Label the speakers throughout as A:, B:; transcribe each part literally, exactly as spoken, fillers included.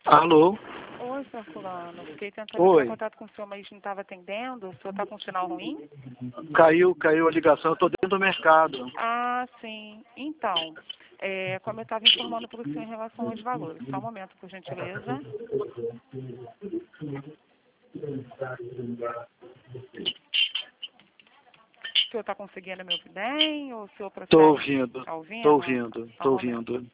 A: Alô?
B: Oi, senhor fulano. Fiquei tentando
A: Oi.
B: entrar em contato com o senhor, mas não estava atendendo. O senhor está com um sinal ruim?
A: Caiu, caiu a ligação, eu estou dentro do mercado.
B: Ah, sim. Então, é, como eu estava informando para o senhor em relação aos valores. Só um momento, por gentileza. O senhor está conseguindo me ouvir bem? Ou o senhor prefere...
A: Estou ouvindo,
B: Está ouvindo?
A: estou ouvindo,
B: Só um
A: estou
B: momento.
A: ouvindo.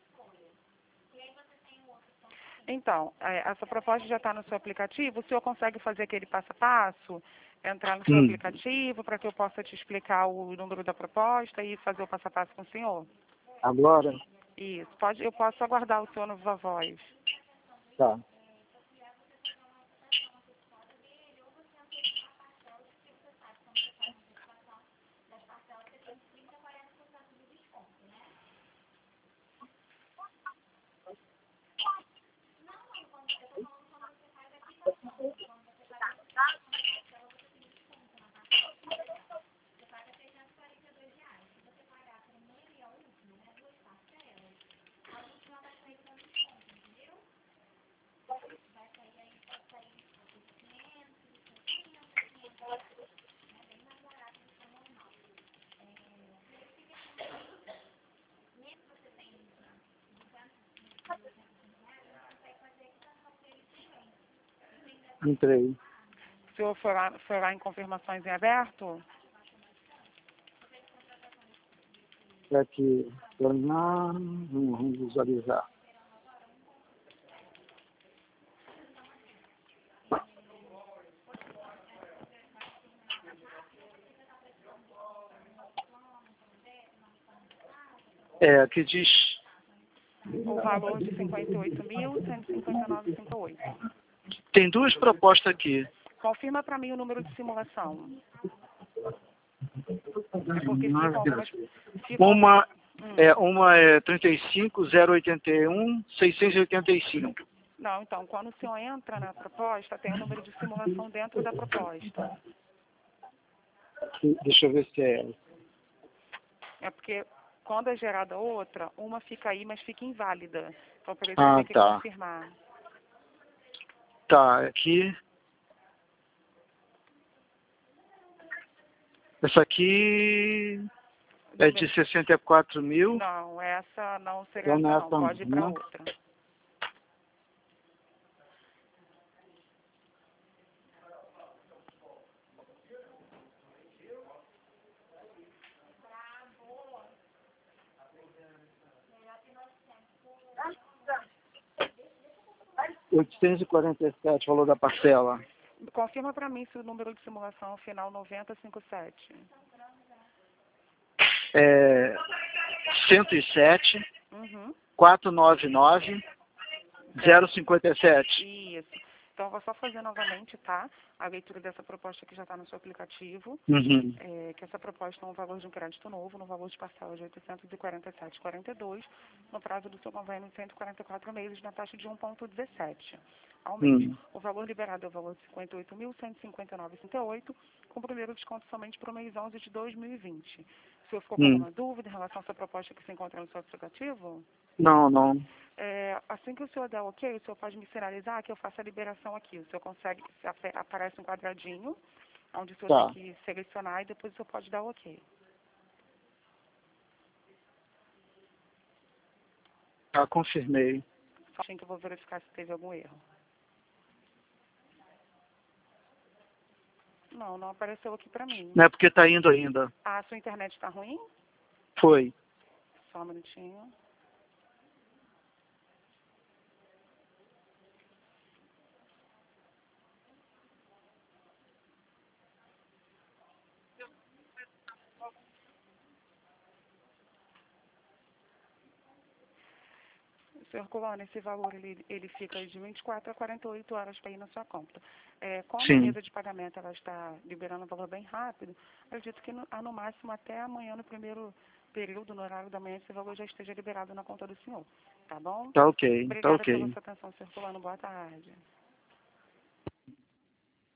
B: Então, é, essa proposta já está no seu aplicativo. O senhor consegue fazer aquele passo a passo? Entrar no seu
A: Hum.
B: aplicativo para que eu possa te explicar o número da proposta e fazer o passo a passo com o senhor?
A: Agora?
B: Isso. Pode, eu posso aguardar o senhor no Viva Voz.
A: Tá. Entrei.
B: O senhor foi lá, foi lá em confirmações em aberto?
A: É aqui. Tornar. Vamos visualizar. É, aqui diz.
B: O valor de cinquenta e oito mil, cento e cinquenta e nove vírgula cinquenta e oito.
A: Tem duas propostas aqui.
B: Confirma para mim o número de simulação. É porque ficam algumas... Ficam,
A: Uma
B: hum,
A: é, uma é trinta e cinco, zero oitenta e um, seiscentos e oitenta e cinco.
B: Não, então, quando o senhor entra na proposta, tem o número de simulação dentro da proposta.
A: Deixa eu ver se é ela.
B: É porque quando é gerada outra, uma fica aí, mas fica inválida. Então, por isso
A: Ah,
B: tem que
A: tá.
B: confirmar.
A: Tá, aqui. Essa aqui é de sessenta e quatro mil.
B: Não, essa não seria
A: Então
B: essa
A: não é
B: não.
A: essa
B: Pode ir para
A: não.
B: outra.
A: oitocentos e quarenta e sete, valor da parcela.
B: Confirma para mim se o número de simulação final noventa cinquenta e sete.
A: É cento e sete,
B: Uhum.
A: quatrocentos e noventa e nove, zero cinquenta e sete.
B: Isso. Então, eu vou só fazer novamente, tá? A leitura dessa proposta que já está no seu aplicativo.
A: Uhum.
B: É, que essa proposta é um valor de um crédito novo, no valor de parcela de oitocentos e quarenta e sete vírgula quarenta e dois, no prazo do seu convênio de cento e quarenta e quatro meses, na taxa de um vírgula dezessete ao mês.
A: Hum.
B: O valor liberado é o valor de cinquenta e oito mil, cento e cinquenta e nove vírgula trinta e oito, com o primeiro desconto somente para o mês onze de dois mil e vinte. O senhor ficou com
A: Hum.
B: alguma dúvida em relação a essa proposta que se encontra no seu aplicativo?
A: Não, não.
B: É, assim que o senhor der o ok, o senhor pode me sinalizar que eu faça a liberação aqui. O senhor consegue, se ape- aparece um quadradinho, onde o senhor tem
A: Tá.
B: que selecionar e depois o senhor pode dar o ok.
A: Já confirmei.
B: Só assim que eu vou verificar se teve algum erro. Não, não apareceu aqui pra mim.
A: Não é porque tá indo ainda.
B: Ah, a sua internet está ruim?
A: Foi.
B: Só um minutinho. Senhor Colônia, esse valor ele, ele fica de vinte e quatro a quarenta e oito horas para ir na sua conta. É, como a
A: Sim.
B: mesa de pagamento ela está liberando um valor bem rápido, acredito que no, ah, no máximo até amanhã, no primeiro período, no horário da manhã, esse valor já esteja liberado na conta do senhor. Tá bom?
A: Tá ok, tá
B: Obrigada pela
A: ok.
B: sua atenção, senhor Colônia. Boa tarde.